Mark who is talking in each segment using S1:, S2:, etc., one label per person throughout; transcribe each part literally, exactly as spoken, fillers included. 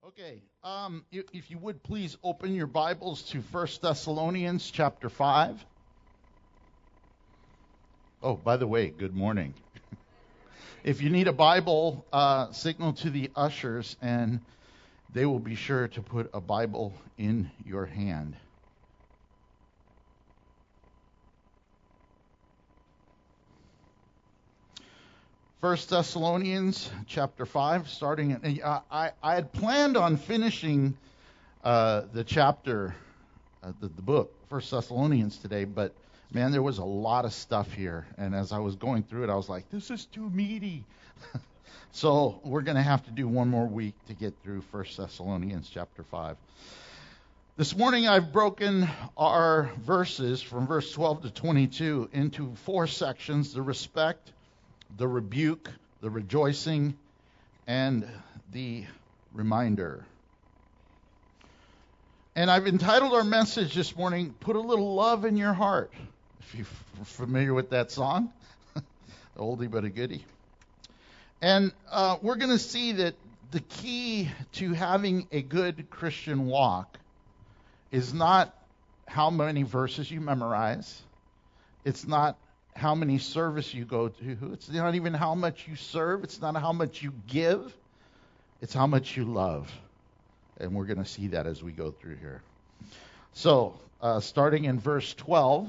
S1: Okay, um, if, if you would please open your Bibles to First Thessalonians chapter five. Oh, by the way, good morning. If you need a Bible, uh, signal to the ushers and they will be sure to put a Bible in your hand. First Thessalonians chapter five, starting at, uh, I, I had planned on finishing uh, the chapter, uh, the, the book, First Thessalonians today, but man, there was a lot of stuff here, and as I was going through it, I was like, this is too meaty. So we're going to have to do one more week to get through First Thessalonians chapter five. This morning I've broken our verses from verse twelve to twenty-two into four sections: the respect, the rebuke, the rejoicing, and the reminder. And I've entitled our message this morning, Put a Little Love in Your Heart. If you're familiar with that song, oldie but a goodie. And uh, we're going to see that the key to having a good Christian walk is not how many verses you memorize. It's not how many service you go to. It's not even how much you serve. It's not how much you give. It's how much you love. And we're going to see that as we go through here. So, uh, starting in verse twelve,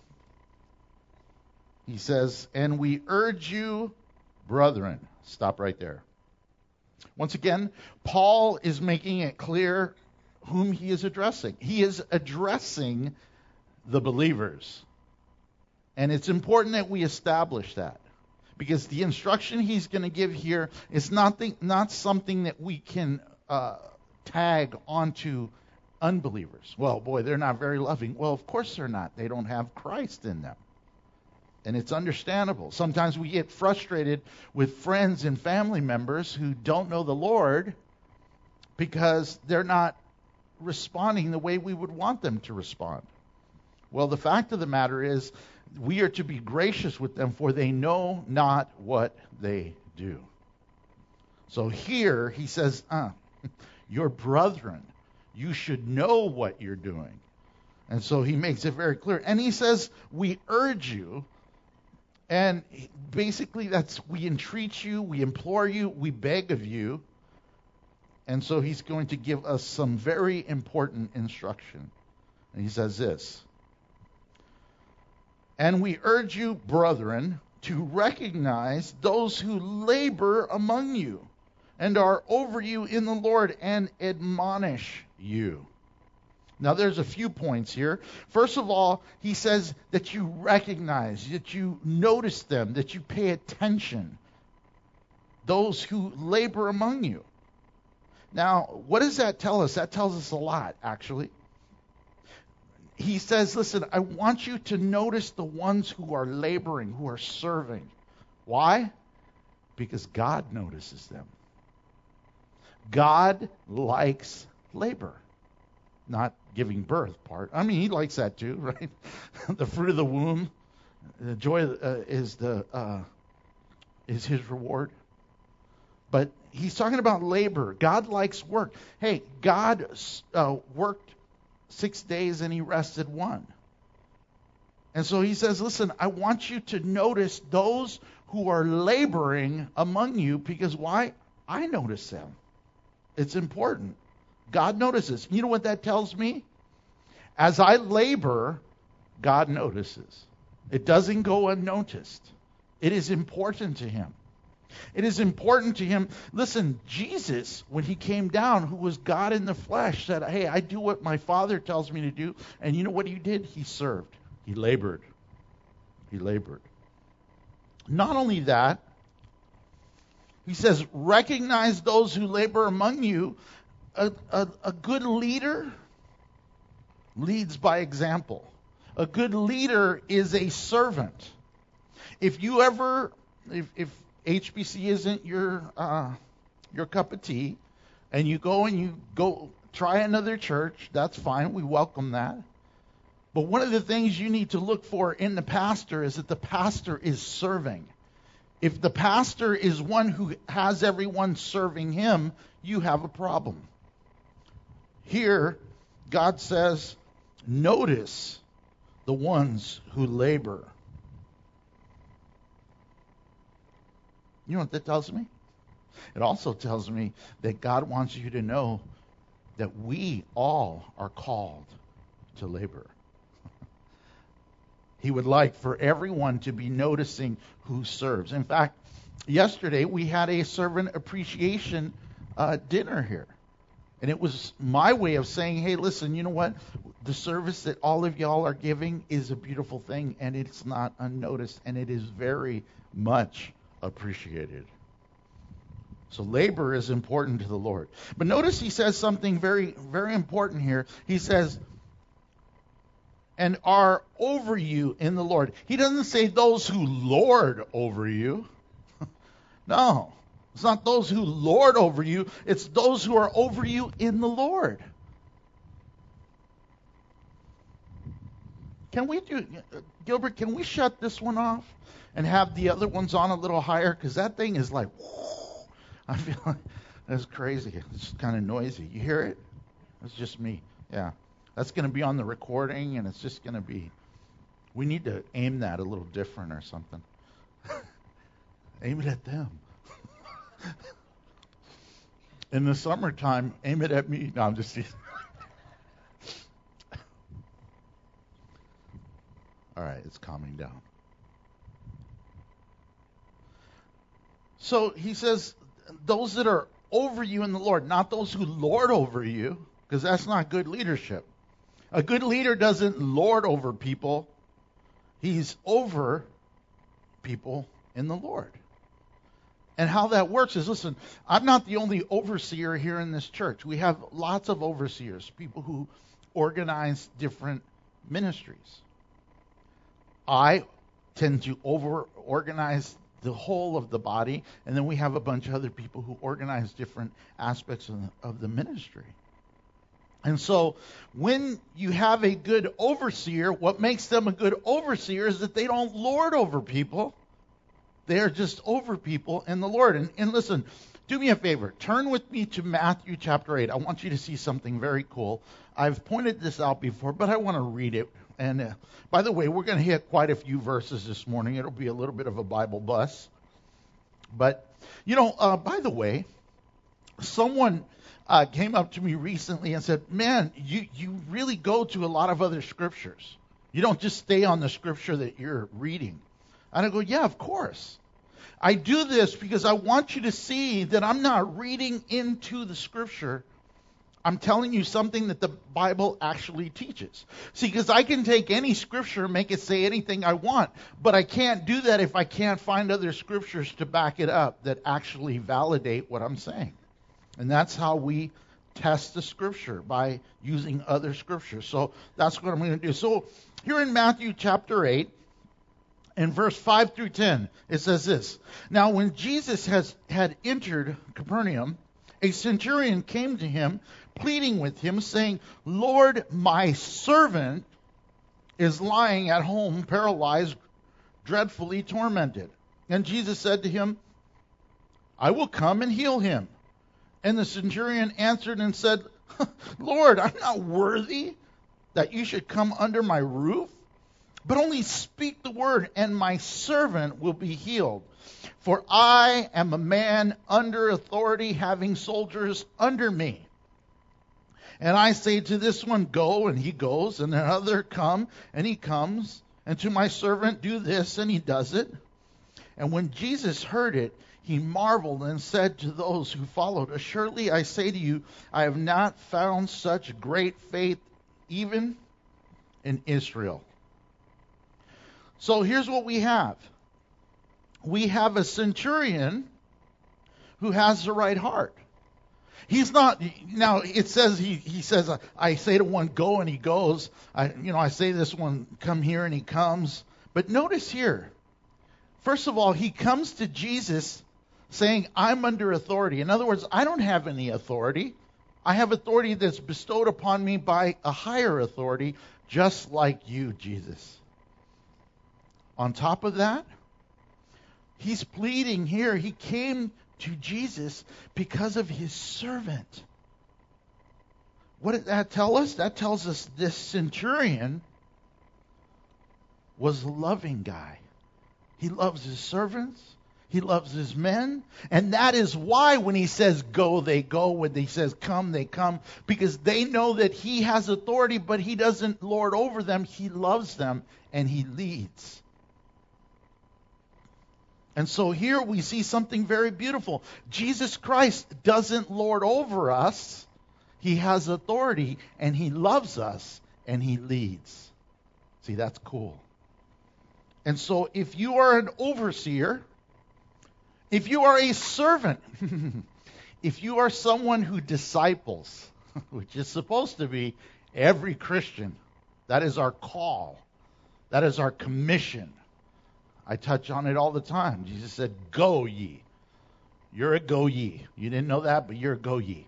S1: he says, "And we urge you, brethren." Stop right there. Once again, Paul is making it clear whom he is addressing. He is addressing the believers. And it's important that we establish that, because the instruction he's going to give here is not, the, not something that we can uh, tag onto unbelievers. Well, boy, they're not very loving. Well, of course they're not. They don't have Christ in them. And it's understandable. Sometimes we get frustrated with friends and family members who don't know the Lord because they're not responding the way we would want them to respond. Well, the fact of the matter is, we are to be gracious with them, for they know not what they do. So here he says, uh, your brethren, you should know what you're doing. And so he makes it very clear. And he says, we urge you. And basically that's, we entreat you, we implore you, we beg of you. And so he's going to give us some very important instruction. And he says this: "And we urge you, brethren, to recognize those who labor among you and are over you in the Lord and admonish you." Now, there's a few points here. First of all, he says that you recognize, that you notice them, that you pay attention. Those who labor among you. Now, what does that tell us? That tells us a lot, actually. He says, listen, I want you to notice the ones who are laboring, who are serving. Why? Because God notices them. God likes labor. Not giving birth part. I mean, he likes that too, right? The fruit of the womb, the joy uh, is the uh, is his reward. But he's talking about labor. God likes work. Hey, God uh, worked six days and he rested one. And so he says, listen, I want you to notice those who are laboring among you, because why? I notice them. It's important. God notices. You know what that tells me? As I labor, God notices. It doesn't go unnoticed. It is important to him. It is important to him. Listen, Jesus, when he came down, who was God in the flesh, said, hey, I do what my Father tells me to do. And you know what he did? He served. He labored. He labored. Not only that, he says, recognize those who labor among you. A, a, a good leader leads by example. A good leader is a servant. If you ever, if, if H B C isn't your uh, your cup of tea, and you go and you go try another church, that's fine. We welcome that. But one of the things you need to look for in the pastor is that the pastor is serving. If the pastor is one who has everyone serving him, you have a problem. here God says, notice the ones who labor. You know what that tells me? It also tells me that God wants you to know that we all are called to labor. He would like for everyone to be noticing who serves. In fact, yesterday we had a servant appreciation uh, dinner here. And it was my way of saying, hey, listen, you know what? The service that all of y'all are giving is a beautiful thing, and it's not unnoticed, and it is very much appreciated. So labor is important to the Lord. But notice he says something very, very important here. He says, and are over you in the Lord. He doesn't say those who lord over you. No. It's not those who lord over you. It's those who are over you in the Lord. Can we do, Gilbert, can we shut this one off and have the other ones on a little higher? Because that thing is like, whoo, I feel like that's crazy. It's kind of noisy. You hear it? It's just me. Yeah. That's going to be on the recording, and it's just going to be, we need to aim that a little different or something. Aim it at them. In the summertime, aim it at me. No, I'm just teasing. All right, it's calming down. So he says, those that are over you in the Lord, not those who lord over you, because that's not good leadership. A good leader doesn't lord over people. He's over people in the Lord. And how that works is, listen, I'm not the only overseer here in this church. We have lots of overseers, people who organize different ministries. I tend to over-organize the whole of the body, and then we have a bunch of other people who organize different aspects of the, of the ministry. And so when you have a good overseer, what makes them a good overseer is that they don't lord over people. They are just over people in the Lord. And, and listen, do me a favor. Turn with me to Matthew chapter eight. I want you to see something very cool. I've pointed this out before, but I want to read it. And uh, by the way, we're going to hit quite a few verses this morning. It'll be a little bit of a Bible bus. But, you know, uh, by the way, someone uh, came up to me recently and said, man, you, you really go to a lot of other scriptures. You don't just stay on the scripture that you're reading. And I go, yeah, of course. I do this because I want you to see that I'm not reading into the scripture. I'm telling you something that the Bible actually teaches. See, because I can take any scripture and make it say anything I want, but I can't do that if I can't find other scriptures to back it up that actually validate what I'm saying. And that's how we test the scripture, by using other scriptures. So that's what I'm going to do. So here in Matthew chapter eight, in verse five through ten, it says this. Now when Jesus has had entered Capernaum, a centurion came to him, pleading with him, saying, Lord, my servant is lying at home, paralyzed, dreadfully tormented. And Jesus said to him, I will come and heal him. And the centurion answered and said, Lord, I'm not worthy that you should come under my roof, but only speak the word, and my servant will be healed. For I am a man under authority, having soldiers under me. And I say to this one, go, and he goes, and another, come, and he comes, and to my servant, do this, and he does it. And when Jesus heard it, he marveled and said to those who followed, Assuredly I say to you, I have not found such great faith even in Israel. So here's what we have. We have a centurion who has the right heart. He's not, now it says, he, he says, I say to one, go, and he goes. I, you know, I say to this one, come here, and he comes. But notice here, first of all, he comes to Jesus saying, I'm under authority. In other words, I don't have any authority. I have authority that's bestowed upon me by a higher authority, just like you, Jesus. On top of that, he's pleading here. He came to Jesus because of his servant. what did that tell us? That tells us this centurion was a loving guy. He loves his servants. He loves his men. And that is why when he says go, they go. When he says come, they come. Because they know that he has authority, but he doesn't lord over them. He loves them and he leads. And so here we see something very beautiful. Jesus Christ doesn't lord over us. He has authority and he loves us and he leads. See, that's cool. And so if you are an overseer, if you are a servant, if you are someone who disciples, which is supposed to be every Christian, that is our call. That is our commission. I touch on it all the time. Jesus said, go ye. You're a go ye. You didn't know that, but you're a go ye.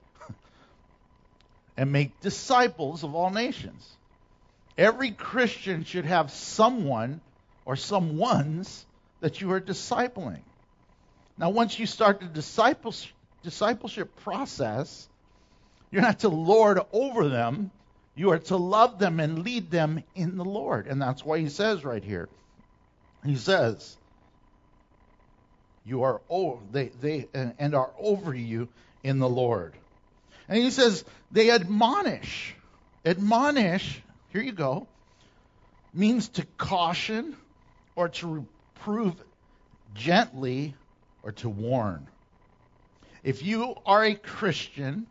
S1: And make disciples of all nations. Every Christian should have someone or someones that you are discipling. Now, once you start the disciples, discipleship process, you're not to lord over them. You are to love them and lead them in the Lord. And that's why he says right here. He says, you are over, they, they, and are over you in the Lord. And he says, they admonish. Admonish, here you go, means to caution or to reprove gently or to warn. If you are a Christian,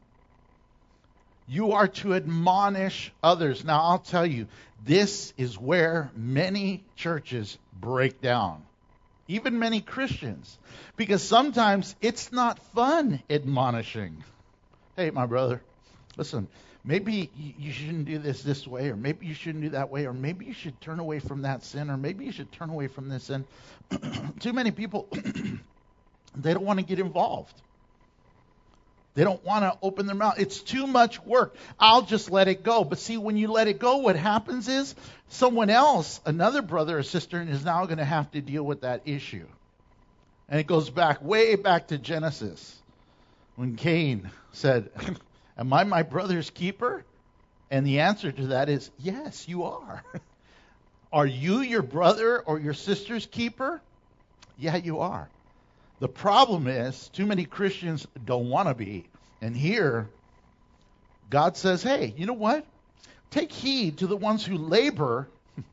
S1: you are to admonish others. Now, I'll tell you, this is where many churches break down. Even many Christians. Because sometimes it's not fun admonishing. Hey, my brother, listen, maybe you shouldn't do this this way, or maybe you shouldn't do that way, or maybe you should turn away from that sin, or maybe you should turn away from this sin. Too many people, they don't want to get involved. They don't want to open their mouth. It's too much work. I'll just let it go. But see, when you let it go, what happens is someone else, another brother or sister, is now going to have to deal with that issue. And it goes back, way back to Genesis, when Cain said, am I my brother's keeper? And the answer to that is, yes, you are. Are you your brother or your sister's keeper? Yeah, you are. The problem is, too many Christians don't want to be. And here, God says, hey, you know what? Take heed to the ones who labor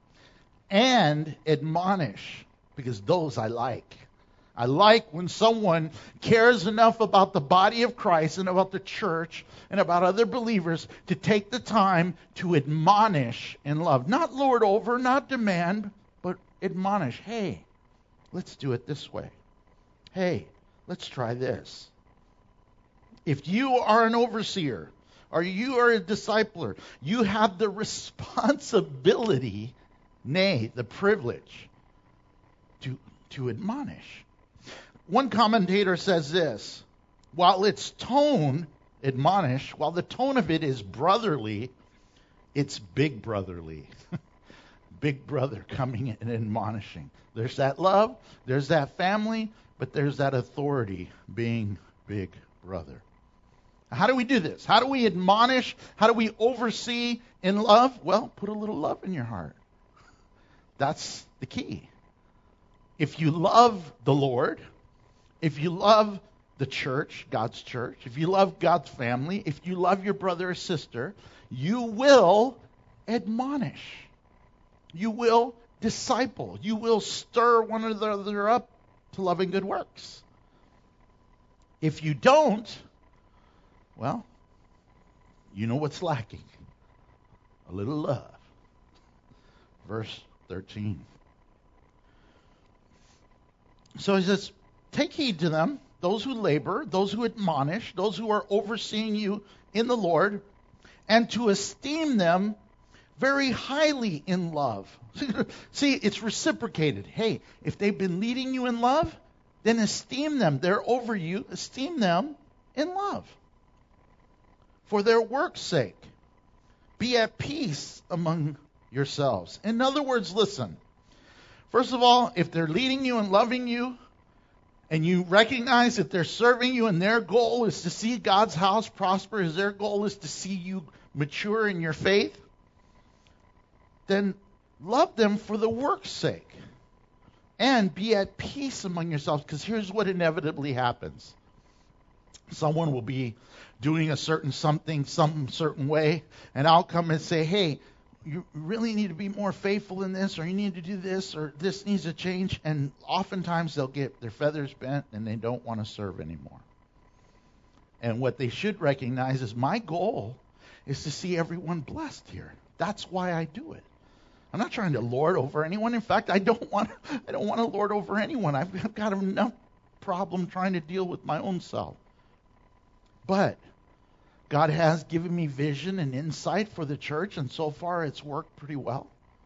S1: and admonish, because those I like. I like when someone cares enough about the body of Christ and about the church and about other believers to take the time to admonish in love. Not lord over, not demand, but admonish. Hey, let's do it this way. Hey, let's try this. If you are an overseer or you are a discipler, you have the responsibility, nay, the privilege, to, to admonish. One commentator says this, while its tone, admonish, while the tone of it is brotherly, it's big brotherly. Big brother coming and admonishing. There's that love, there's that family, but there's that authority being big brother. How do we do this? How do we admonish? How do we oversee in love? Well, put a little love in your heart. That's the key. If you love the Lord, if you love the church, God's church, if you love God's family, if you love your brother or sister, you will admonish. You will disciple. You will stir one another up to love and good works. If you don't, well, you know what's lacking. A little love. Verse thirteen. So he says, take heed to them, those who labor, those who admonish, those who are overseeing you in the Lord, and to esteem them very highly in love. See, it's reciprocated. Hey, if they've been leading you in love, then esteem them. They're over you. Esteem them in love. For their work's sake, be at peace among yourselves. In other words, listen. First of all, if they're leading you and loving you, and you recognize that they're serving you and their goal is to see God's house prosper, as their goal is to see you mature in your faith, then love them for the work's sake. And be at peace among yourselves, because here's what inevitably happens. Someone will be doing a certain something some certain way, and I'll come and say, hey, you really need to be more faithful in this, or you need to do this, or this needs to change. And oftentimes they'll get their feathers bent and they don't want to serve anymore. And what they should recognize is my goal is to see everyone blessed here. That's why I do it. I'm not trying to lord over anyone. In fact, I don't want I don't want to lord over anyone. I've, I've got enough problem trying to deal with my own self. But God has given me vision and insight for the church, and so far it's worked pretty well.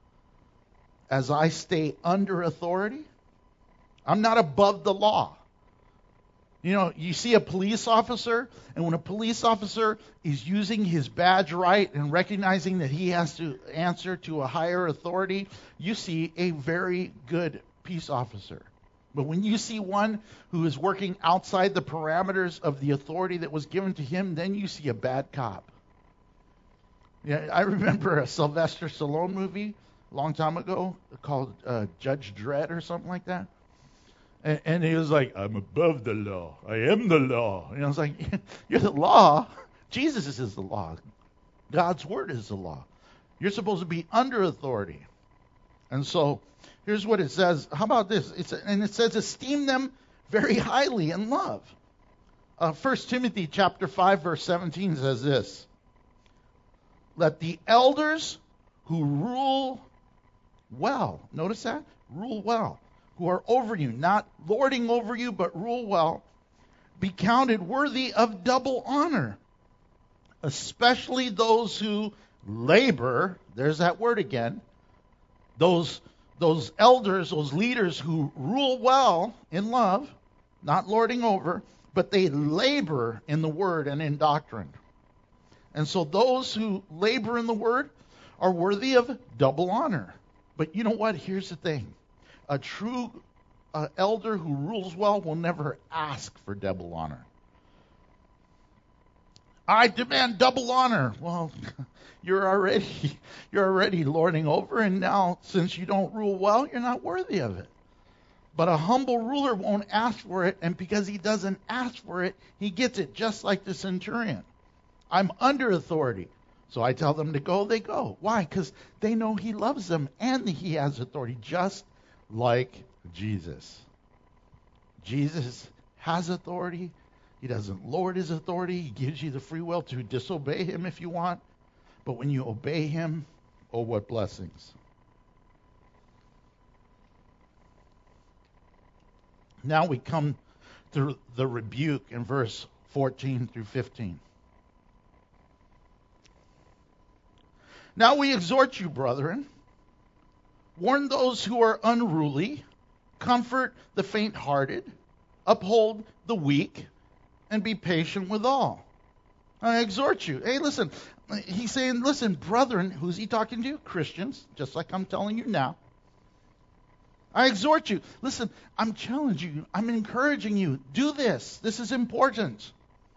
S1: As I stay under authority, I'm not above the law. You know, you see a police officer, and when a police officer is using his badge right and recognizing that he has to answer to a higher authority, you see a very good peace officer. But when you see one who is working outside the parameters of the authority that was given to him, then you see a bad cop. Yeah, I remember a Sylvester Stallone movie a long time ago called uh, Judge Dredd or something like that. And, and he was like, I'm above the law. I am the law. And I was like, you're the law? Jesus is the law. God's word is the law. You're supposed to be under authority. And so here's what it says. How about this? It's, and it says, esteem them very highly in love. Uh, First Timothy chapter five, verse seventeen says this. Let the elders who rule well, notice that? Rule well, who are over you, not lording over you, but rule well, be counted worthy of double honor, especially those who labor. There's that word again. Those Those elders, those leaders who rule well in love, not lording over, but they labor in the word and in doctrine. And so those who labor in the word are worthy of double honor. But you know what? Here's the thing. A true uh, elder who rules well will never ask for double honor. I demand double honor. Well, you're already you're already lording over, and now since you don't rule well, you're not worthy of it. But a humble ruler won't ask for it, and because he doesn't ask for it, he gets it, just like the centurion. I'm under authority. So I tell them to go, they go. Why? Because they know he loves them and he has authority, just like Jesus. Jesus has authority. He doesn't lord his authority. He gives you the free will to disobey him if you want. But when you obey him, oh, what blessings. Now we come to the rebuke in verse fourteen through fifteen. Now we exhort you, brethren, warn those who are unruly, comfort the faint-hearted, uphold the weak, and be patient with all. I exhort you. Hey, listen, he's saying, listen, brethren, who's he talking to? Christians, just like I'm telling you now. I exhort you. Listen, I'm challenging you. I'm encouraging you. Do this. This is important.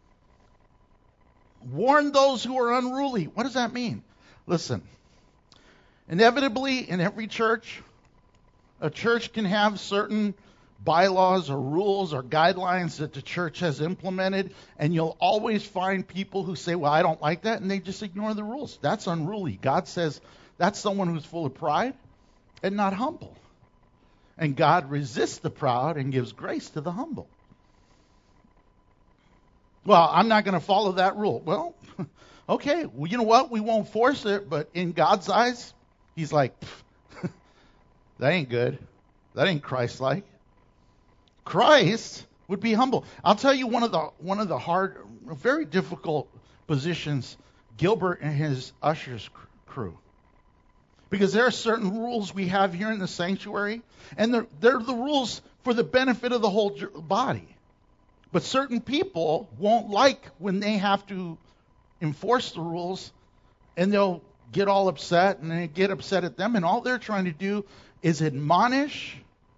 S1: Warn those who are unruly. What does that mean? Listen, inevitably in every church, a church can have certain bylaws or rules or guidelines that the church has implemented, and you'll always find people who say, well, I don't like that, and they just ignore the rules. That's unruly. God says that's someone who's full of pride and not humble. And God resists the proud and gives grace to the humble. Well, I'm not going to follow that rule. Well, okay, well, you know what? We won't force it, but in God's eyes, he's like, that ain't good. That ain't Christ-like. Christ would be humble. I'll tell you one of the one of the hard, very difficult positions Gilbert and his ushers crew. Because there are certain rules we have here in the sanctuary, and they're, they're the rules for the benefit of the whole body. But certain people won't like when they have to enforce the rules, and they'll get all upset, and they get upset at them, and all they're trying to do is admonish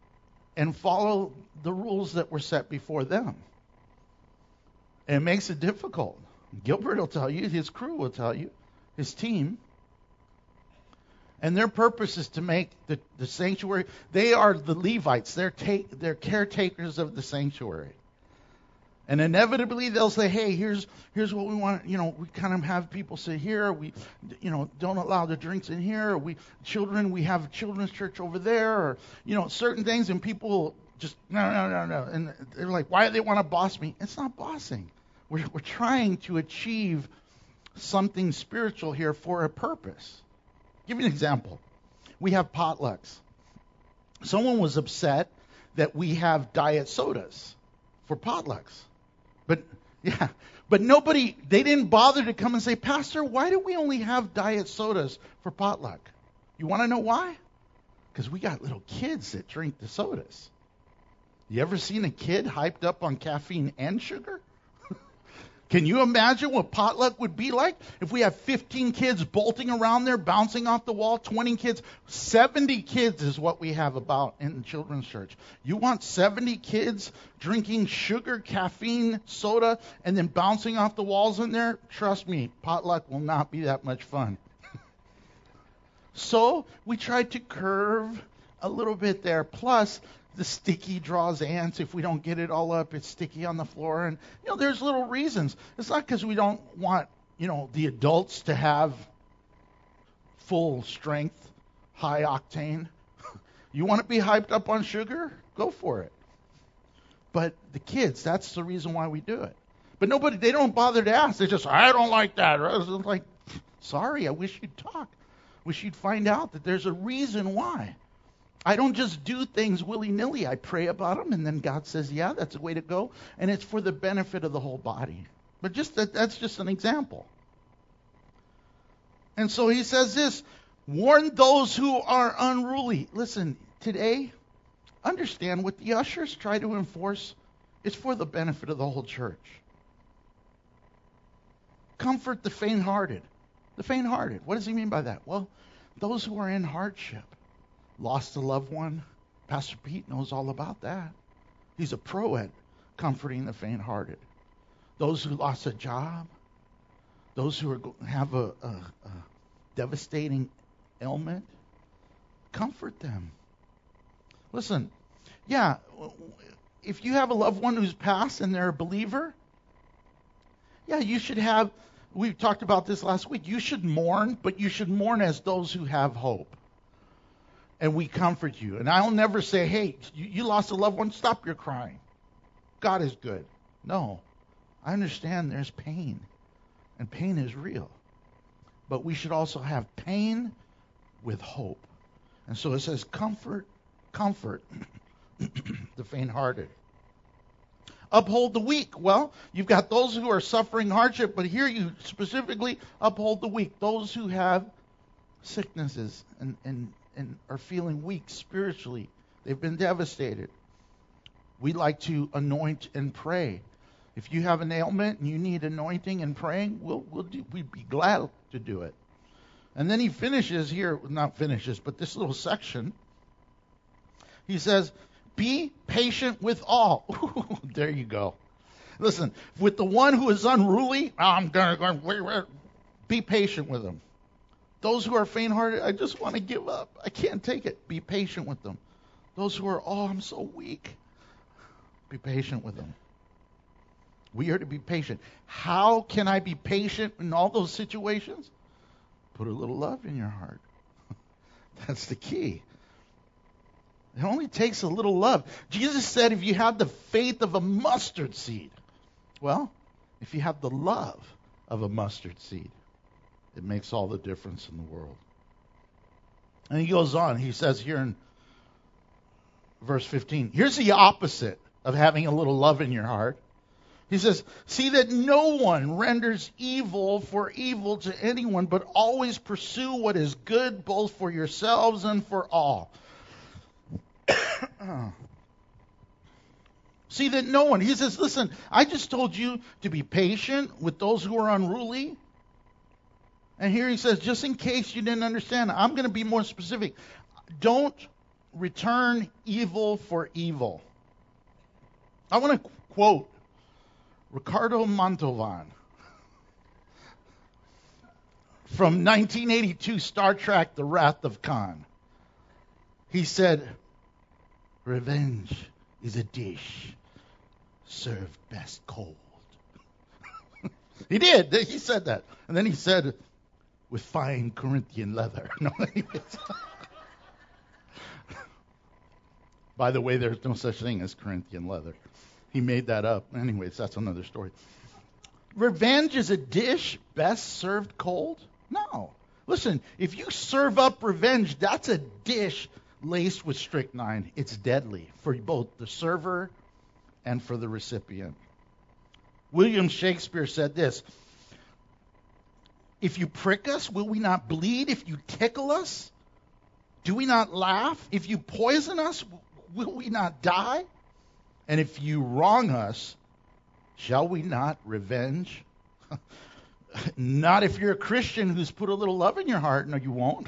S1: and follow the rules that were set before them. And it makes it difficult. Gilbert will tell you, his crew will tell you, his team. And their purpose is to make the, the sanctuary. They are the Levites. They're, take, they're caretakers of the sanctuary. And inevitably they'll say, hey, here's here's what we want. You know, we kind of have people sit here. We, you know, don't allow the drinks in here. Or we, children, we have a children's church over there. Or, you know, certain things. And people just, no, no, no, no. And they're like, why do they want to boss me? It's not bossing. We're, we're trying to achieve something spiritual here for a purpose. I'll give you an example. We have potlucks. Someone was upset that we have diet sodas for potlucks. But, yeah, but nobody, they didn't bother to come and say, Pastor, why do we only have diet sodas for potluck? You want to know why? Because we got little kids that drink the sodas. You ever seen a kid hyped up on caffeine and sugar? Can you imagine what potluck would be like if we have fifteen kids bolting around there, bouncing off the wall, twenty kids, seventy kids is what we have about in the children's church. You want seventy kids drinking sugar, caffeine, soda, and then bouncing off the walls in there? Trust me, potluck will not be that much fun. So we tried to curve a little bit there. Plus, the sticky draws ants. If we don't get it all up, it's sticky on the floor. And, you know, there's little reasons. It's not because we don't want, you know, the adults to have full strength, high octane. You want to be hyped up on sugar? Go for it. But the kids, that's the reason why we do it. But nobody, they don't bother to ask. They just, I don't like that. It's like, sorry, I wish you'd talk. Wish you'd find out that there's a reason why. I don't just do things willy-nilly. I pray about them, and then God says, yeah, that's the way to go. And it's for the benefit of the whole body. But just that, that's just an example. And so he says this, warn those who are unruly. Listen, today, understand what the ushers try to enforce is for the benefit of the whole church. Comfort the faint-hearted. The faint-hearted. What does he mean by that? Well, those who are in hardship. Lost a loved one. Pastor Pete knows all about that. He's a pro at comforting the faint-hearted. Those who lost a job. Those who are, have a, a, a devastating ailment. Comfort them. Listen, yeah, if you have a loved one who's passed and they're a believer, yeah, you should have, we talked about this last week, you should mourn, but you should mourn as those who have hope. And we comfort you. And I'll never say, hey, you, you lost a loved one, stop your crying. God is good. No. I understand there's pain. And pain is real. But we should also have pain with hope. And so it says, comfort, comfort the faint-hearted. Uphold the weak. Well, you've got those who are suffering hardship, but here you specifically uphold the weak. Those who have sicknesses and, and and are feeling weak spiritually. They've been devastated. We like to anoint and pray. If you have an ailment and you need anointing and praying, we'll, we'll do, we'd be glad to do it. And then he finishes here, not finishes, but this little section. He says, be patient with all. There you go. Listen, with the one who is unruly, I'm going to be patient with him. Those who are faint-hearted, I just want to give up. I can't take it. Be patient with them. Those who are, oh, I'm so weak. Be patient with them. We are to be patient. How can I be patient in all those situations? Put a little love in your heart. That's the key. It only takes a little love. Jesus said if you have the faith of a mustard seed, well, if you have the love of a mustard seed, it makes all the difference in the world. And he goes on. He says here in verse fifteen, here's the opposite of having a little love in your heart. He says, see that no one renders evil for evil to anyone, but always pursue what is good both for yourselves and for all. See that no one, he says, listen, I just told you to be patient with those who are unruly. And here he says, just in case you didn't understand, I'm going to be more specific. Don't return evil for evil. I want to quote Ricardo Montalban from nineteen eighty-two Star Trek, The Wrath of Khan. He said, "Revenge is a dish served best cold." He did. He said that. And then he said, "with fine Corinthian leather." No, anyways. By the way, there's no such thing as Corinthian leather. He made that up. Anyways, that's another story. Revenge is a dish best served cold? No. Listen, if you serve up revenge, that's a dish laced with strychnine. It's deadly for both the server and for the recipient. William Shakespeare said this: "If you prick us, will we not bleed? If you tickle us, do we not laugh? If you poison us, will we not die? And if you wrong us, shall we not revenge?" Not if you're a Christian who's put a little love in your heart. No, you won't.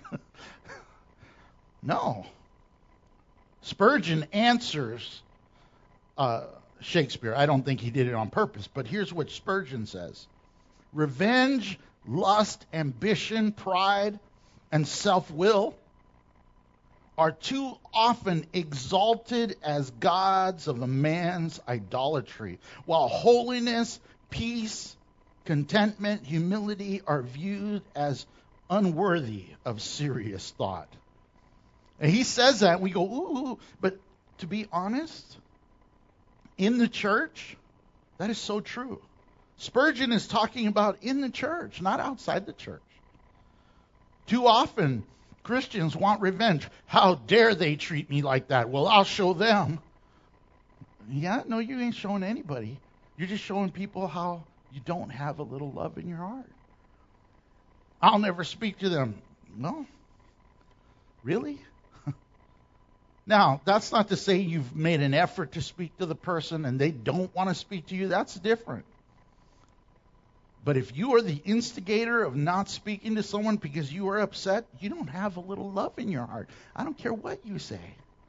S1: No. Spurgeon answers uh, Shakespeare. I don't think he did it on purpose, but here's what Spurgeon says: "Revenge, lust, ambition, pride, and self-will are too often exalted as gods of a man's idolatry, while holiness, peace, contentment, humility are viewed as unworthy of serious thought." And he says that, and we go, ooh, but to be honest, in the church, that is so true. Spurgeon is talking about in the church, not outside the church. Too often, Christians want revenge. How dare they treat me like that? Well, I'll show them. Yeah, no, you ain't showing anybody. You're just showing people how you don't have a little love in your heart. I'll never speak to them. No? Really? Now, that's not to say you've made an effort to speak to the person and they don't want to speak to you. That's different. But if you are the instigator of not speaking to someone because you are upset, you don't have a little love in your heart. I don't care what you say.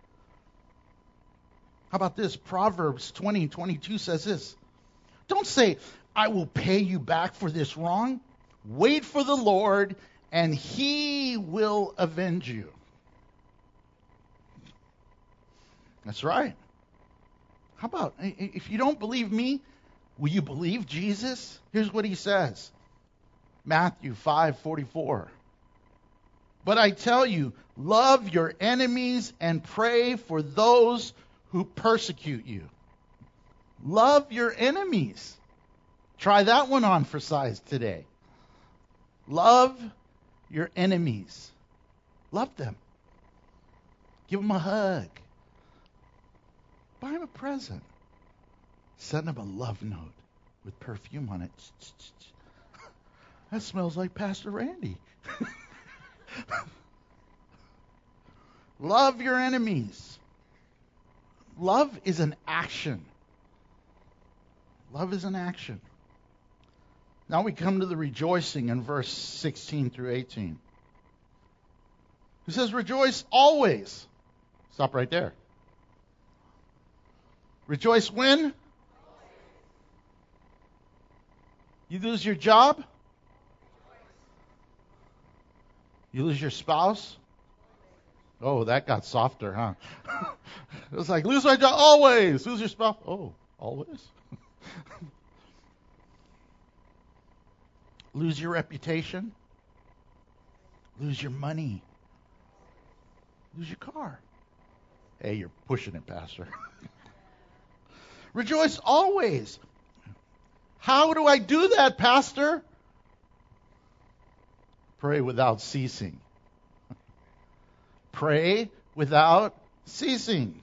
S1: How about this? Proverbs twenty twenty-two says this: "Don't say, 'I will pay you back for this wrong.' Wait for the Lord, and He will avenge you." That's right. How about, if you don't believe me, will you believe Jesus? Here's what he says. Matthew five forty-four. "But I tell you, love your enemies and pray for those who persecute you." Love your enemies. Try that one on for size today. Love your enemies. Love them. Give them a hug. Buy them a present. Send them a love note with perfume on it. That smells like Pastor Randy. Love your enemies. Love is an action. Love is an action. Now we come to the rejoicing in verse sixteen through eighteen. He says, "Rejoice always." Stop right there. Rejoice when? You lose your job? You lose your spouse? Oh, that got softer, huh? It was like, lose my job always. Lose your spouse? Oh, always? Lose your reputation? Lose your money? Lose your car? Hey, you're pushing it, Pastor. Rejoice always. How do I do that, Pastor? Pray without ceasing. Pray without ceasing.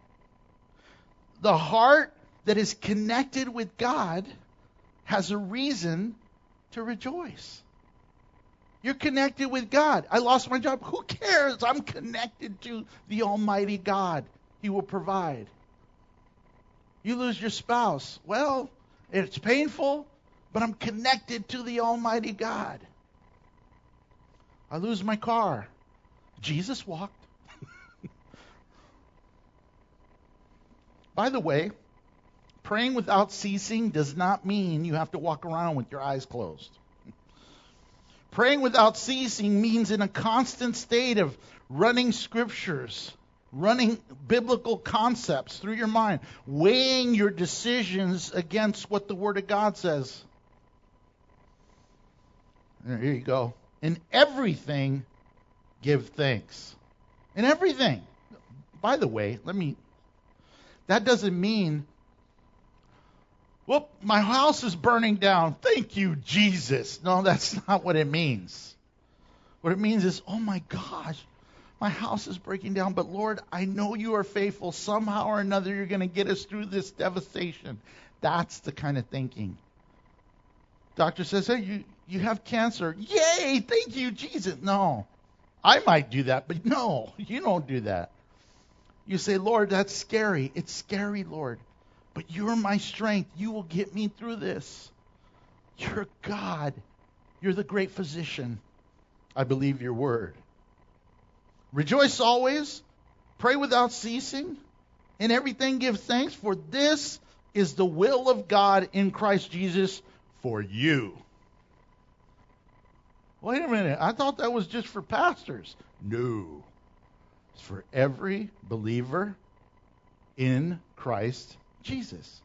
S1: The heart that is connected with God has a reason to rejoice. You're connected with God. I lost my job. Who cares? I'm connected to the Almighty God. He will provide. You lose your spouse. Well, it's painful, but I'm connected to the Almighty God. I lose my car. Jesus walked. By the way, praying without ceasing does not mean you have to walk around with your eyes closed. Praying without ceasing means in a constant state of running scriptures, running biblical concepts through your mind, weighing your decisions against what the Word of God says. There you go. In everything, give thanks. In everything. By the way, let me, that doesn't mean, well, my house is burning down. Thank you, Jesus. No, that's not what it means. What it means is, oh my gosh, my house is breaking down, but Lord, I know you are faithful. Somehow or another, you're going to get us through this devastation. That's the kind of thinking. Doctor says, hey, you, you have cancer. Yay, thank you, Jesus. No, I might do that, but no, you don't do that. You say, Lord, that's scary. It's scary, Lord. But you're my strength. You will get me through this. You're God. You're the great physician. I believe your word. Rejoice always. Pray without ceasing. In everything give thanks, for this is the will of God in Christ Jesus for you. Wait a minute. I thought that was just for pastors. No. It's for every believer in Christ Jesus.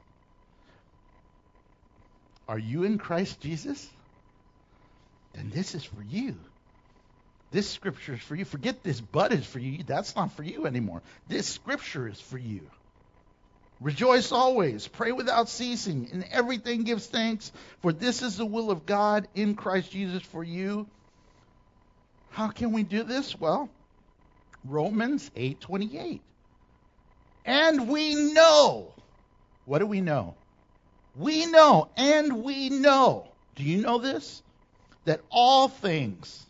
S1: Are you in Christ Jesus? Then this is for you. This scripture is for you. Forget this but is for you. That's not for you anymore. This scripture is for you. Rejoice always. Pray without ceasing. In everything give thanks, for this is the will of God in Christ Jesus for you. How can we do this? Well, Romans eight twenty-eight. And we know. What do we know? We know, and we know. Do you know this? That all things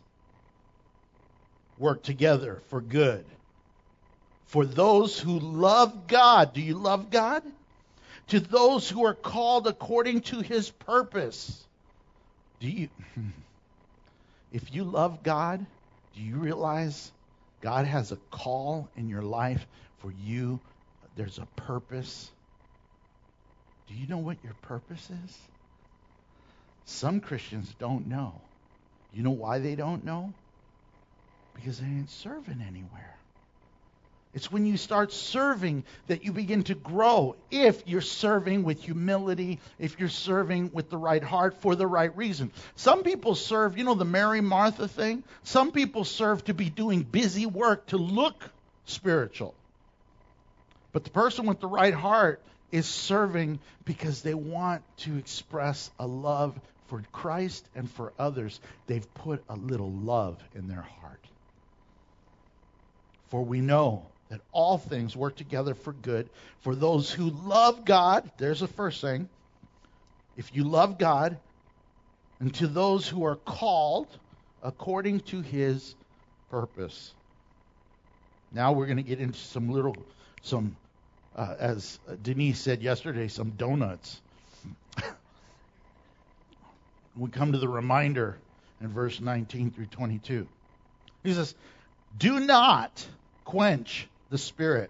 S1: work together for good. For those who love God. Do you love God? To those who are called according to his purpose. Do you? If you love God, do you realize God has a call in your life for you? There's a purpose. Do you know what your purpose is? Some Christians don't know. You know why they don't know? Because they ain't serving anywhere. It's when you start serving that you begin to grow. If you're serving with humility, if you're serving with the right heart for the right reason. Some people serve, you know, the Mary Martha thing? Some people serve to be doing busy work to look spiritual. But the person with the right heart is serving because they want to express a love for Christ and for others. They've put a little love in their heart. For we know that all things work together for good for those who love God. There's the first thing. If you love God, and to those who are called according to his purpose. Now we're going to get into some little, some, uh, as Denise said yesterday, some donuts. We come to the reminder in verse nineteen through twenty-two. He says, do not quench the Spirit.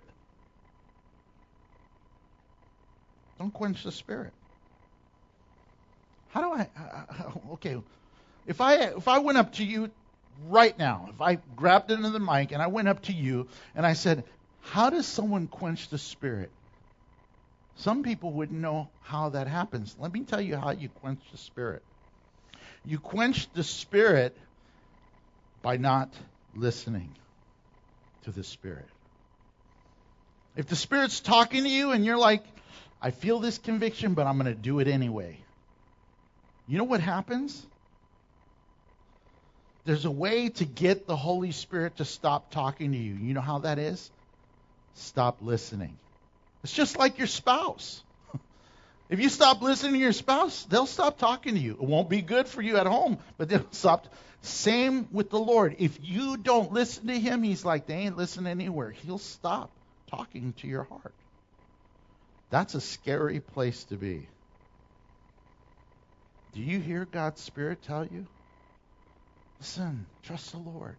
S1: Don't quench the Spirit. How do I, uh, okay, if I if I went up to you right now, if I grabbed into the mic and I went up to you and I said, how does someone quench the Spirit? Some people wouldn't know how that happens. Let me tell you how you quench the Spirit. You quench the Spirit by not listening to the Spirit. If the Spirit's talking to you and you're like, I feel this conviction, but I'm going to do it anyway. You know what happens? There's a way to get the Holy Spirit to stop talking to you. You know how that is? Stop listening. It's just like your spouse. If you stop listening to your spouse, they'll stop talking to you. It won't be good for you at home, but they'll stop. Same with the Lord. If you don't listen to him, he's like, they ain't listening anywhere. He'll stop talking to your heart. That's a scary place to be. Do you hear God's Spirit tell you? Listen, trust the Lord.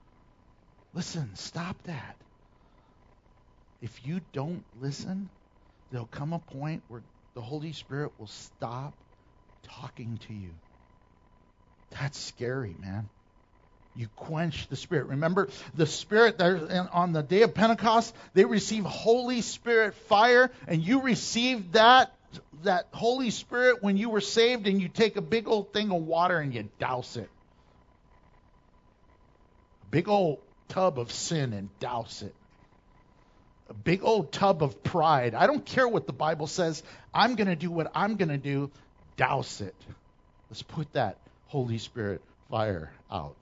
S1: Listen, stop that. If you don't listen, there'll come a point where the Holy Spirit will stop talking to you. That's scary, man. You quench the Spirit. Remember, the Spirit, there on the day of Pentecost, they received Holy Spirit fire, and you received that, that Holy Spirit when you were saved, and you take a big old thing of water and you douse it. A big old tub of sin and douse it. A big old tub of pride. I don't care what the Bible says. I'm going to do what I'm going to do. Douse it. Let's put that Holy Spirit fire out.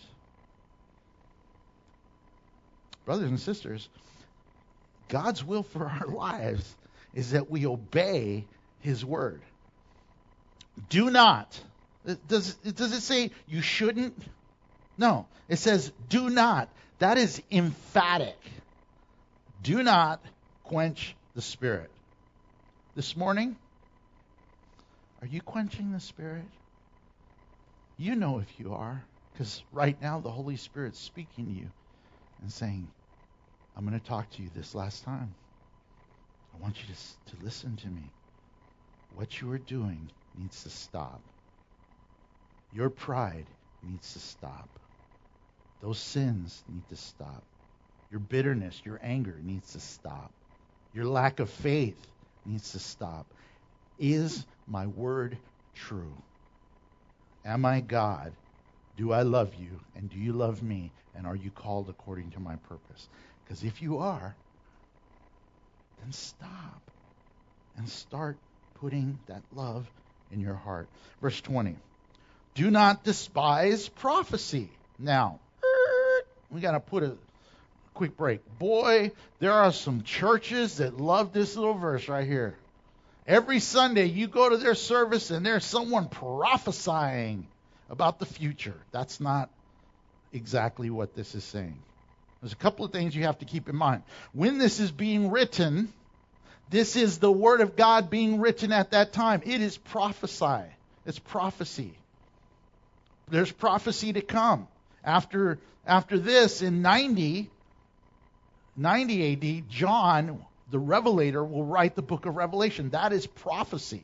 S1: Brothers and sisters, God's will for our lives is that we obey His word. Do not. Does, does it say you shouldn't? No. It says do not. That is emphatic. Do not quench the Spirit. This morning, are you quenching the Spirit? You know if you are, because right now the Holy Spirit's speaking to you and saying, I'm going to talk to you this last time. I want you to, to listen to me. What you are doing needs to stop. Your pride needs to stop. Those sins need to stop. Your bitterness, your anger needs to stop. Your lack of faith needs to stop. Is my word true? Am I God? Do I love you? And do you love me? And are you called according to my purpose? Because if you are, then stop and start putting that love in your heart. Verse twenty. Do not despise prophecy. Now, we got to put a quick break. Boy, there are some churches that love this little verse right here. Every Sunday you go to their service and there's someone prophesying about the future. That's not exactly what this is saying. There's a couple of things you have to keep in mind. When this is being written, this is the Word of God being written at that time. It is prophesy. It's prophecy. There's prophecy to come. After, after this, in ninety, ninety A D, John, the Revelator, will write the book of Revelation. That is prophecy.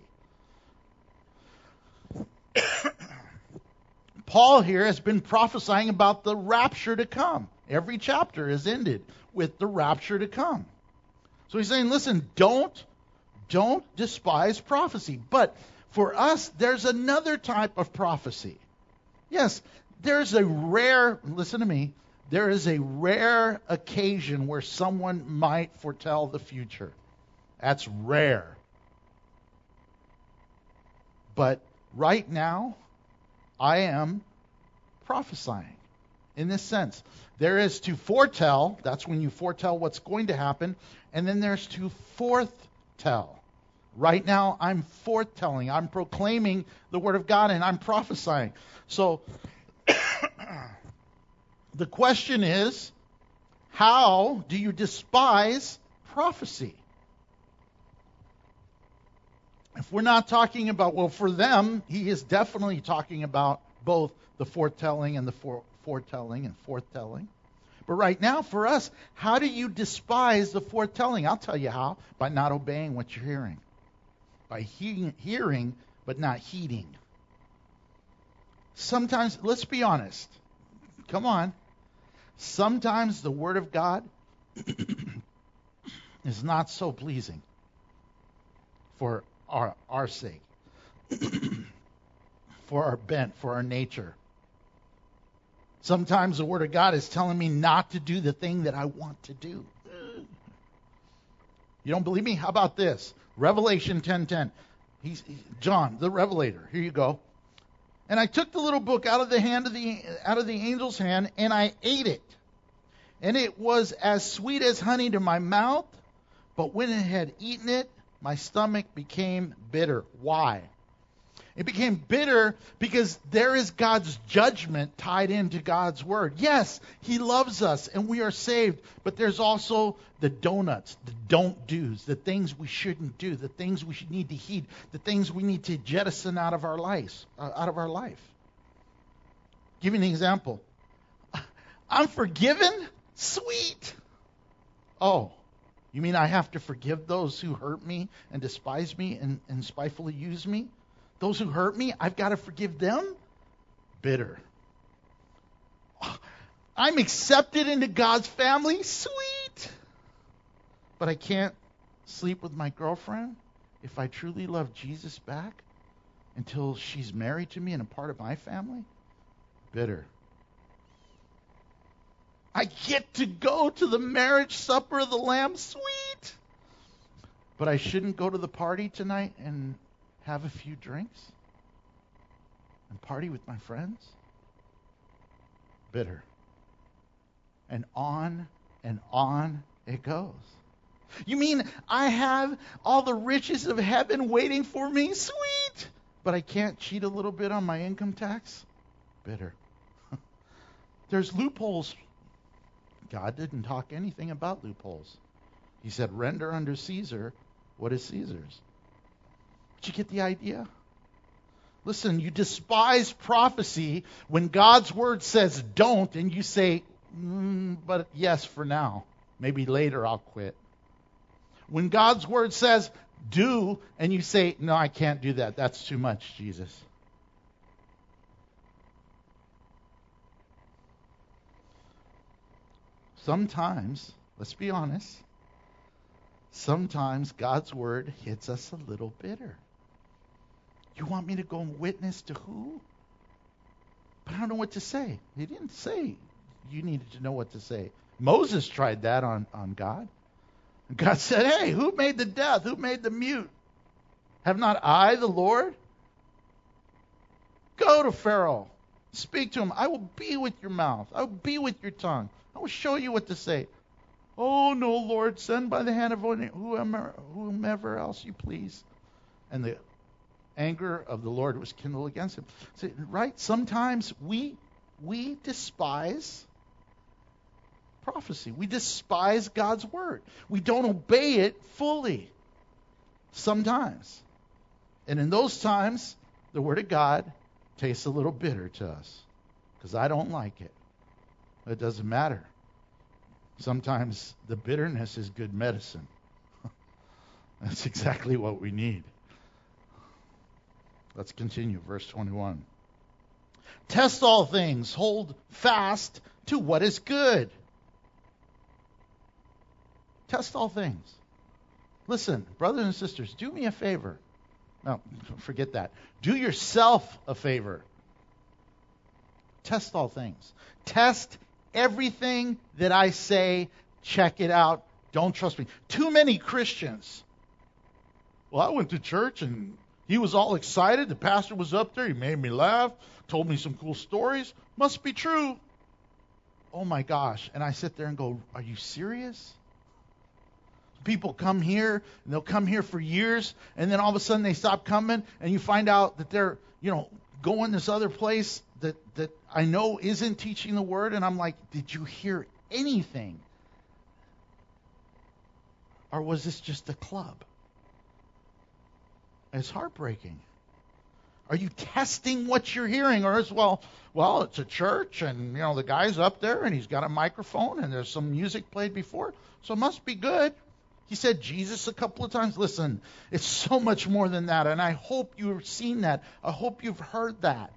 S1: Paul here has been prophesying about the rapture to come. Every chapter is ended with the rapture to come. So he's saying, listen, don't, don't despise prophecy. But for us, there's another type of prophecy. Yes, there's a rare, listen to me, there is a rare occasion where someone might foretell the future. That's rare. But right now, I am prophesying in this sense. There is to foretell, that's when you foretell what's going to happen, and then there's to forthtell. Right now, I'm forthtelling. I'm proclaiming the Word of God, and I'm prophesying. So, the question is, how do you despise prophecy? If we're not talking about, well, for them, he is definitely talking about both the foretelling and the fore, foretelling and forthtelling. But right now, for us, how do you despise the foretelling? I'll tell you how. By not obeying what you're hearing. By he- hearing, but not heeding. Sometimes, let's be honest. Come on. Sometimes the Word of God is not so pleasing for our, our sake, for our bent, for our nature. Sometimes the Word of God is telling me not to do the thing that I want to do. You don't believe me? How about this? Revelation ten ten. He's, he's John, the Revelator. Here you go. And I took the little book out of the hand of the out of the angel's hand, and I ate it. And it was as sweet as honey to my mouth, but when it had eaten it, my stomach became bitter. Why? It became bitter because there is God's judgment tied into God's word. Yes, He loves us and we are saved, but there's also the donuts, the don't do's, the things we shouldn't do, the things we should need to heed, the things we need to jettison out of our lives, uh, out of our life. Give you an example. I'm forgiven? Sweet. Oh, You mean I have to forgive those who hurt me and despise me and, and spitefully use me? Those who hurt me, I've got to forgive them? Bitter. I'm accepted into God's family? Sweet! But I can't sleep with my girlfriend if I truly love Jesus back until she's married to me and a part of my family? Bitter. I get to go to the marriage supper of the Lamb? Sweet! But I shouldn't go to the party tonight and have a few drinks and party with my friends? Bitter. And on and on it goes. You mean I have all the riches of heaven waiting for me? Sweet! But I can't cheat a little bit on my income tax? Bitter. There's loopholes. God didn't talk anything about loopholes. He said, render unto Caesar what is Caesar's. Did you get the idea? Listen, you despise prophecy when God's word says don't, and you say, mm, but yes, for now. Maybe later I'll quit. When God's word says do, and you say, no, I can't do that. That's too much, Jesus. Sometimes, let's be honest, sometimes God's word hits us a little bitter. You want me to go and witness to who? But I don't know what to say. He didn't say you needed to know what to say. Moses tried that on, on God. And God said, hey, who made the deaf? Who made the mute? Have not I, the Lord? Go to Pharaoh. Speak to him. I will be with your mouth. I will be with your tongue. I will show you what to say. Oh, no, Lord, send by the hand of whomever, whomever else you please. And the anger of the Lord was kindled against him. So, right? Sometimes we we despise prophecy. We despise God's word. We don't obey it fully. Sometimes. And in those times, the word of God tastes a little bitter to us because I don't like it. It doesn't matter. Sometimes the bitterness is good medicine. That's exactly what we need. Let's continue. Verse twenty-one. Test all things. Hold fast to what is good. Test all things. Listen, brothers and sisters, do me a favor. No, forget that. Do yourself a favor. Test all things. Test everything that I say. Check it out. Don't trust me. Too many Christians. Well, I went to church and he was all excited. The pastor was up there. He made me laugh. Told me some cool stories. Must be true. Oh my gosh. And I sit there and go, are you serious? People come here, and they'll come here for years, and then all of a sudden they stop coming, and you find out that they're, you know, going this other place that, that I know isn't teaching the word, and I'm like, did you hear anything? Or was this just a club? It's heartbreaking. Are you testing what you're hearing? Or as well, well, it's a church, and, you know, the guy's up there, and he's got a microphone, and there's some music played before, so it must be good. He said Jesus a couple of times. Listen, it's so much more than that, and I hope you've seen that. I hope you've heard that.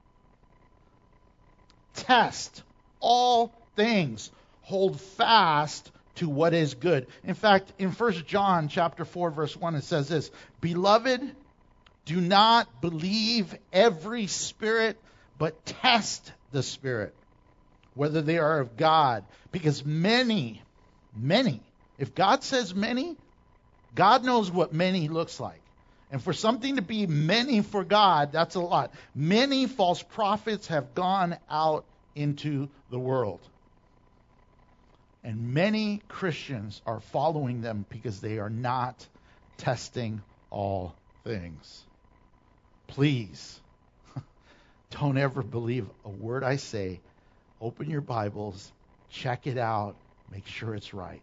S1: Test all things. Hold fast to what is good. In fact, in First John chapter four, verse one, it says this, Beloved, do not believe every spirit, but test the spirit, whether they are of God. Because many, many, if God says many, God knows what many looks like. And for something to be many for God, that's a lot. Many false prophets have gone out into the world. And many Christians are following them because they are not testing all things. Please, don't ever believe a word I say. Open your Bibles, check it out, make sure it's right.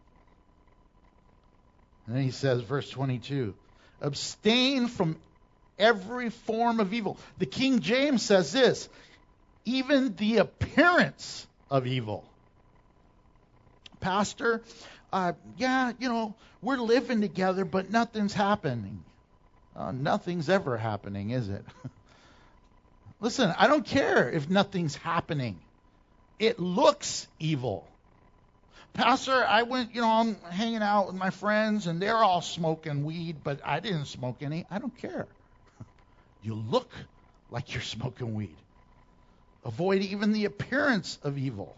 S1: And then he says, verse twenty-two, abstain from every form of evil. The King James says this, even the appearance of evil. Pastor, uh, yeah, you know, we're living together, but nothing's happening. Uh, nothing's ever happening, is it? Listen, I don't care if nothing's happening. It looks evil. Pastor, I went, you know, I'm hanging out with my friends, and they're all smoking weed, but I didn't smoke any. I don't care. You look like you're smoking weed. Avoid even the appearance of evil.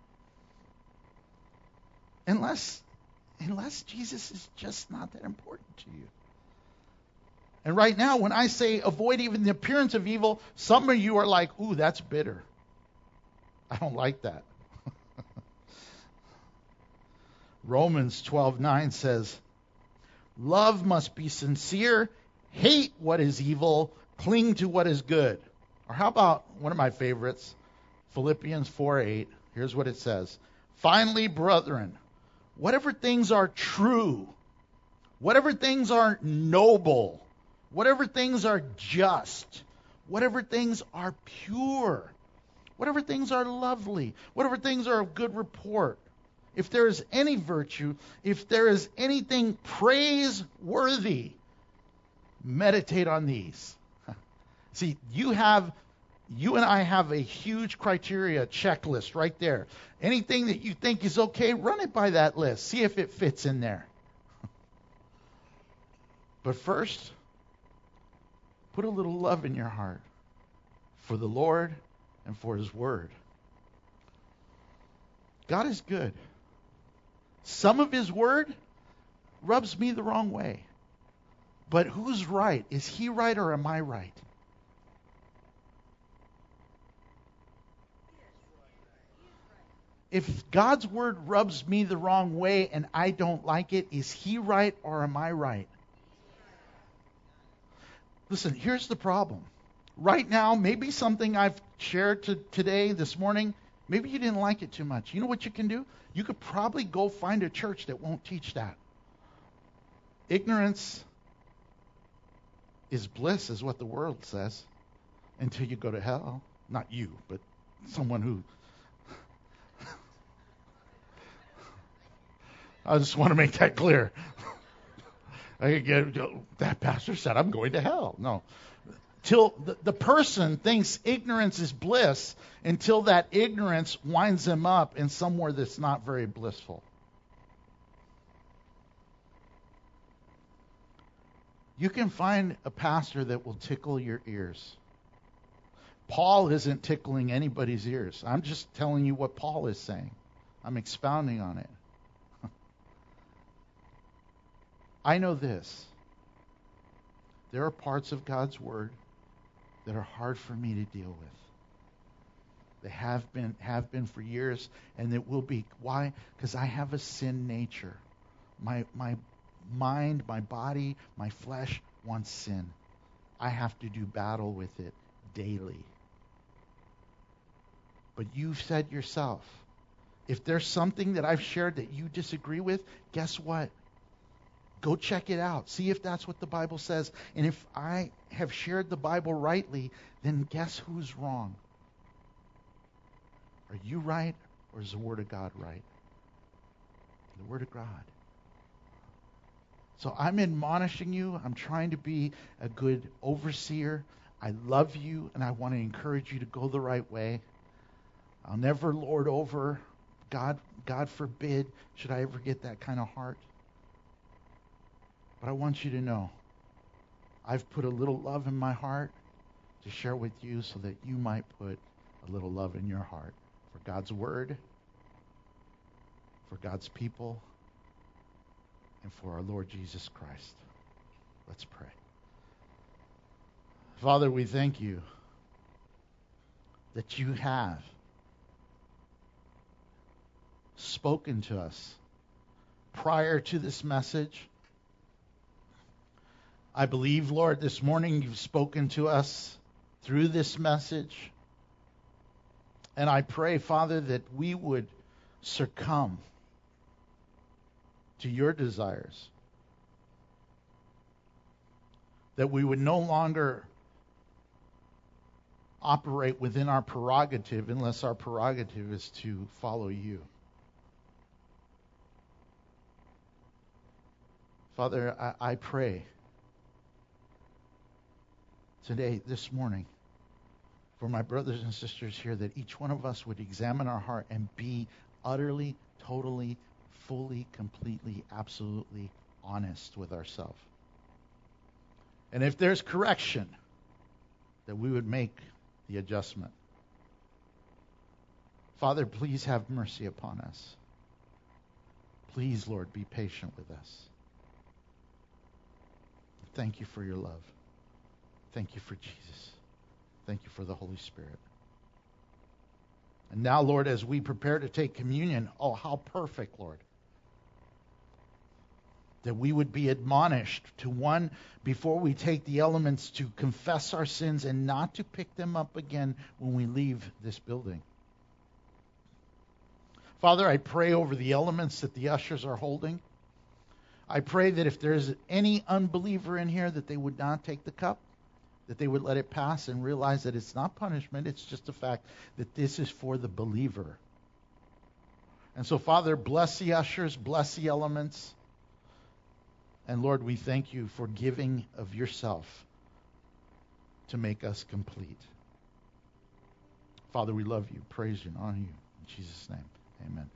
S1: Unless, unless Jesus is just not that important to you. And right now, when I say avoid even the appearance of evil, some of you are like, ooh, that's bitter. I don't like that. Romans twelve nine says, love must be sincere, hate what is evil, cling to what is good. Or how about one of my favorites, Philippians four eight. Here's what it says. Finally, brethren, whatever things are true, whatever things are noble, whatever things are just, whatever things are pure, whatever things are lovely, whatever things are of good report, if there is any virtue, if there is anything praiseworthy, meditate on these. See, you have, you and I have a huge criteria checklist right there. Anything that you think is okay, run it by that list. See if it fits in there. But first, put a little love in your heart for the Lord and for His Word. God is good. Some of His Word rubs me the wrong way. But who's right? Is He right or am I right? If God's Word rubs me the wrong way and I don't like it, is He right or am I right? Listen, here's the problem. Right now, maybe something I've shared to today, this morning, maybe you didn't like it too much. You know what you can do? You could probably go find a church that won't teach that. Ignorance is bliss, is what the world says, until you go to hell. Not you, but someone who... I just want to make that clear. I get, that pastor said, I'm going to hell. No. Till the, the person thinks ignorance is bliss until that ignorance winds them up in somewhere that's not very blissful. You can find a pastor that will tickle your ears. Paul isn't tickling anybody's ears. I'm just telling you what Paul is saying. I'm expounding on it. I know this. There are parts of God's Word that are hard for me to deal with. They have been have been for years, and it will be. Why? Because I have a sin nature. My my mind, my body, my flesh wants sin. I have to do battle with it daily. But you've said yourself, if there's something that I've shared that you disagree with, guess what? Go check it out. See if that's what the Bible says. And if I have shared the Bible rightly, then guess who's wrong? Are you right, or is the Word of God right? The Word of God. So I'm admonishing you. I'm trying to be a good overseer. I love you, and I want to encourage you to go the right way. I'll never lord over. God, God forbid, should I ever get that kind of heart. But I want you to know, I've put a little love in my heart to share with you so that you might put a little love in your heart for God's Word, for God's people, and for our Lord Jesus Christ. Let's pray. Father, we thank you that you have spoken to us prior to this message. I believe, Lord, this morning you've spoken to us through this message. And I pray, Father, that we would succumb to your desires. That we would no longer operate within our prerogative unless our prerogative is to follow you. Father, I, I pray today, this morning, for my brothers and sisters here, that each one of us would examine our heart and be utterly, totally, fully, completely, absolutely honest with ourselves. And if there's correction, that we would make the adjustment. Father, please have mercy upon us. Please, Lord, be patient with us. Thank you for your love. Thank you for Jesus. Thank you for the Holy Spirit. And now, Lord, as we prepare to take communion, oh, how perfect, Lord, that we would be admonished to, one, before we take the elements, to confess our sins and not to pick them up again when we leave this building. Father, I pray over the elements that the ushers are holding. I pray that if there's any unbeliever in here, that they would not take the cup, that they would let it pass and realize that it's not punishment, it's just a fact that this is for the believer. And so, Father, bless the ushers, bless the elements. And Lord, we thank you for giving of yourself to make us complete. Father, we love you, praise you, and honor you. In Jesus' name, amen.